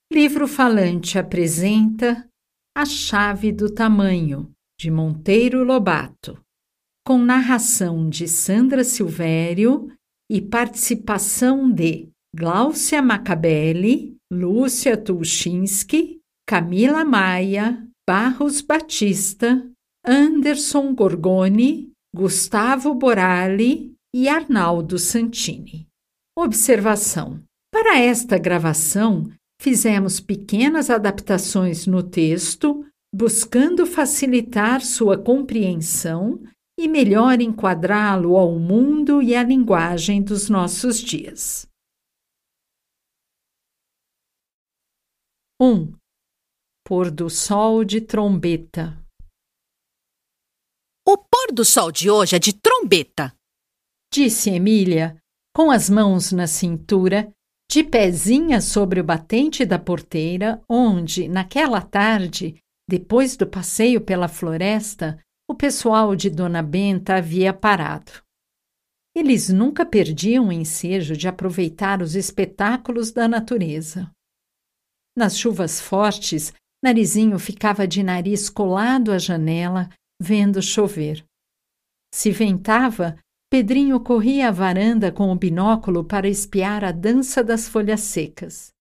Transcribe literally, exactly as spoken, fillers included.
Livro Falante apresenta A Chave do Tamanho, de Monteiro Lobato, com narração de Sandra Silvério e participação de Gláucia Macabelli, Lúcia Tulchinski, Camila Maia, Barros Batista, Anderson Gorgoni, Gustavo Borali e Arnaldo Santini. Observação: para esta gravação, fizemos pequenas adaptações no texto, buscando facilitar sua compreensão e melhor enquadrá-lo ao mundo e à linguagem dos nossos dias. um. Pôr do sol de trombeta. O pôr do sol de hoje é de trombeta, disse Emília, com as mãos na cintura, de pezinha sobre o batente da porteira, onde, naquela tarde, depois do passeio pela floresta, o pessoal de Dona Benta havia parado. Eles nunca perdiam o ensejo de aproveitar os espetáculos da natureza. Nas chuvas fortes, Narizinho ficava de nariz colado à janela, vendo chover. Se ventava, Pedrinho corria à varanda com o binóculo para espiar a dança das folhas secas.